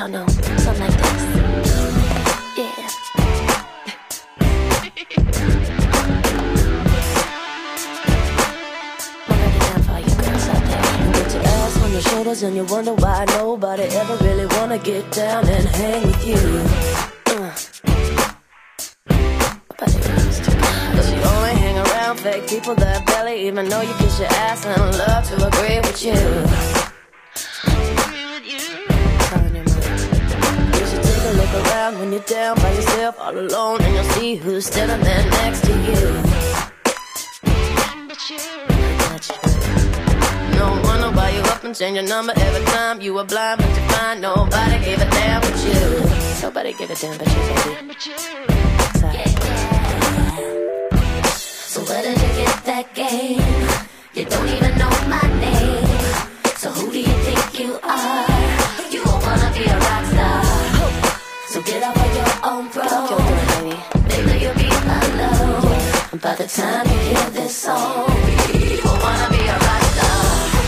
y'all know, something like this. Yeah. Your shoulders and you wonder why nobody ever really wanna get down and hang with you. Cause you only hang around fake people that barely even know you, kiss your ass and love to agree with you. You should take a look around when you're down by yourself all alone, and you'll see who's standing there next to you. No wonder why you up and change your number every time you were blind, but you find nobody gave a damn but you. Nobody gave a damn but you, baby. So where did you get that game? You don't even know my name. So who do you think you are? You won't wanna be a rock star. So get up on your own, bro. Baby, you'll be alone. By the time you hear this song, you won't wanna be a rock star.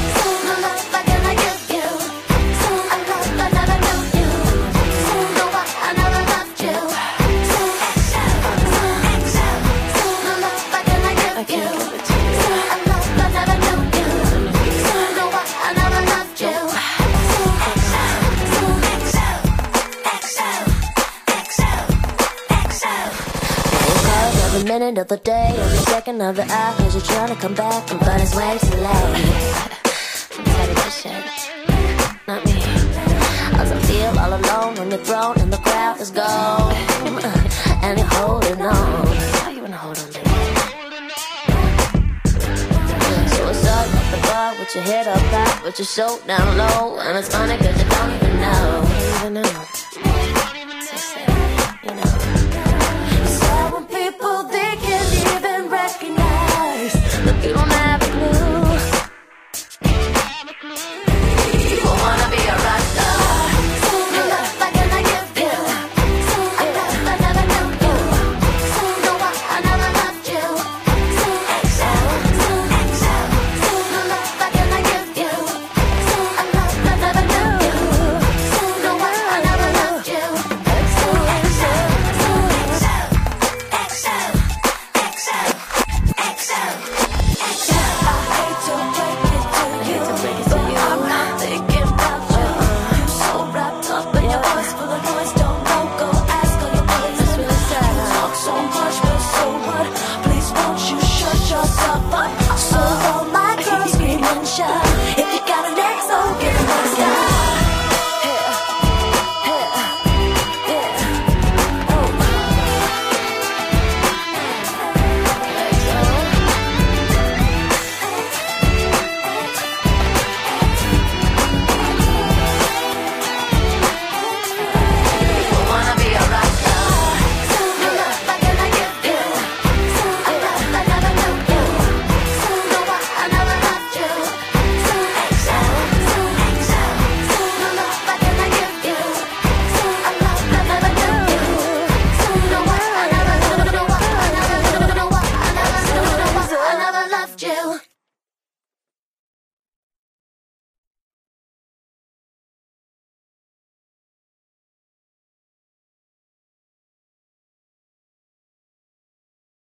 Every minute of the day, every second of the hour, cause you're trying to come back, but it's way too late. I'm tired of this shit. Not me. As I feel all alone on the throne and the crowd is gone, and you're holding on. How you wanna hold on, baby? So it's up at the bar with your head up high, with your shoulder down low, and it's funny cause you don't even know.